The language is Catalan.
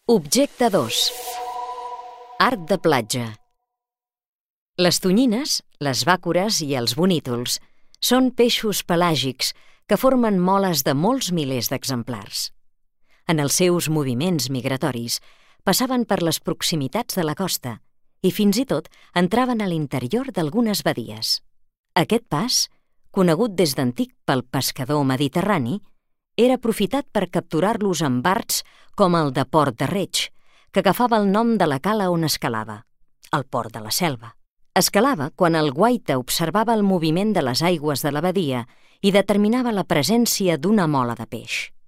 Objecte 2. Art de platja. Les tonyines, les bàcores i els bonítols són peixos pelàgics que formen moles de molts milers d'exemplars. En els seus moviments migratoris passaven per les proximitats de la costa i fins i tot entraven a l'interior d'algunes badies. Aquest pas, conegut des d'antic pel pescador mediterrani, era aprofitat per capturar-los amb barcs com el de Port de Reig, que agafava el nom de la cala on escalava, el port de la Selva. Escalava quan el guaita observava el moviment de les aigües de la badia i determinava la presència d'una mola de peix.